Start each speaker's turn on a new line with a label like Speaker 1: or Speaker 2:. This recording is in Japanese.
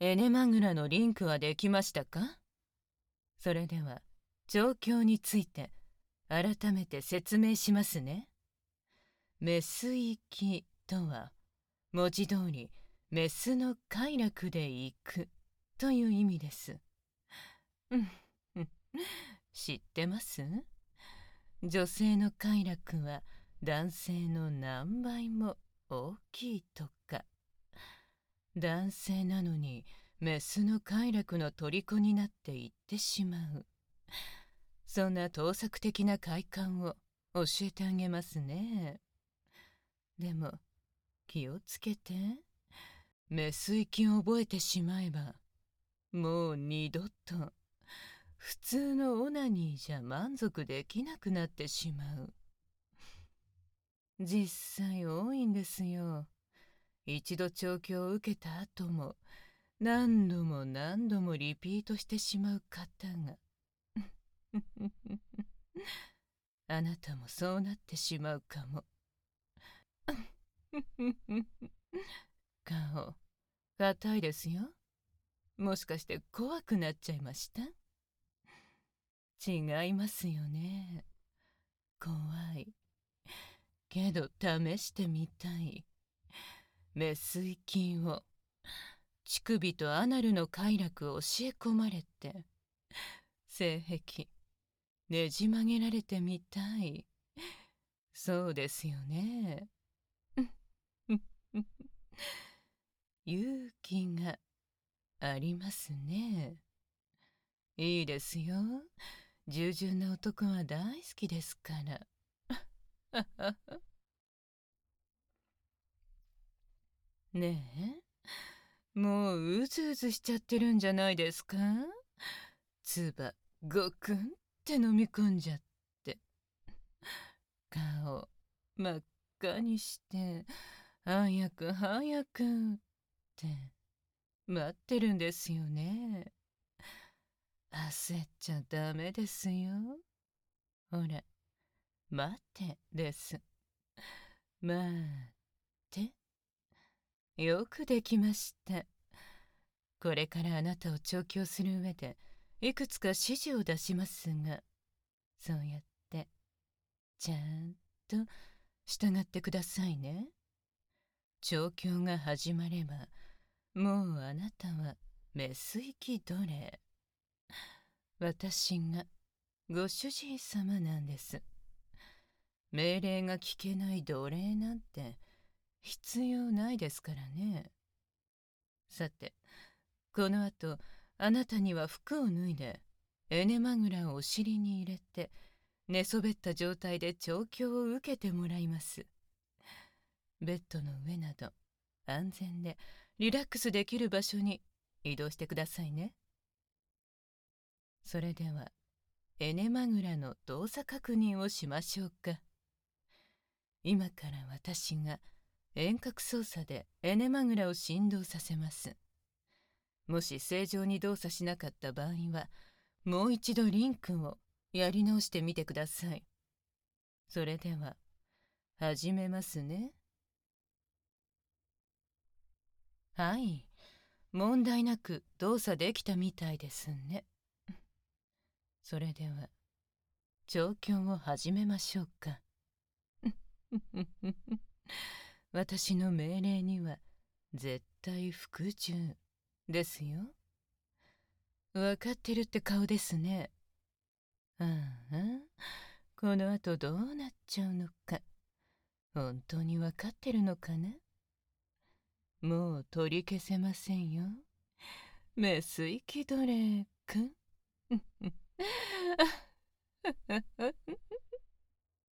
Speaker 1: エネマグラのリンクはできましたか？それでは状況について改めて説明しますね。メス行きとは文字通りメスの快楽で行くという意味です。知ってます？女性の快楽は男性の何倍も大きいとか。男性なのにメスの快楽の虜になっていってしまう。そんな盗作的な快感を教えてあげますね。でも気をつけて。メス行きを覚えてしまえばもう二度と普通のオナニーじゃ満足できなくなってしまう。実際多いんですよ。一度調教を受けた後も何度も何度もリピートしてしまう方が。あなたもそうなってしまうかも。顔硬いですよ。もしかして怖くなっちゃいました？違いますよね。怖いけど試してみたい。メス行きを乳首とアナルの快楽を教え込まれて性癖ねじ曲げられてみたい。そうですよね。勇気がありますね。いいですよ。従順な男は大好きですから。ねえ、もううずうずしちゃってるんじゃないですか？唾ごくんって飲み込んじゃって。顔真っ赤にして早く早くって待ってるんですよね。焦っちゃダメですよ。ほら、待てです。待って。よくできました。これからあなたを調教する上でいくつか指示を出しますが、そうやってちゃんと従ってくださいね。調教が始まればもうあなたはメス行き奴隷。私がご主人様なんです。命令が聞けない奴隷なんて必要ないですからね。さて、この後あなたには服を脱いでエネマグラをお尻に入れて寝そべった状態で調教を受けてもらいます。ベッドの上など安全でリラックスできる場所に移動してくださいね。それではエネマグラの動作確認をしましょうか。今から私が遠隔操作でエネマグラを振動させます。もし正常に動作しなかった場合はもう一度リンクをやり直してみてください。それでは始めますね。はい、問題なく動作できたみたいですね。それでは調教を始めましょうか。私の命令には絶対服従ですよ。分かってるって顔ですね。ああ、この後どうなっちゃうのか本当に分かってるのかな。もう取り消せませんよ、メス行き奴隷くん。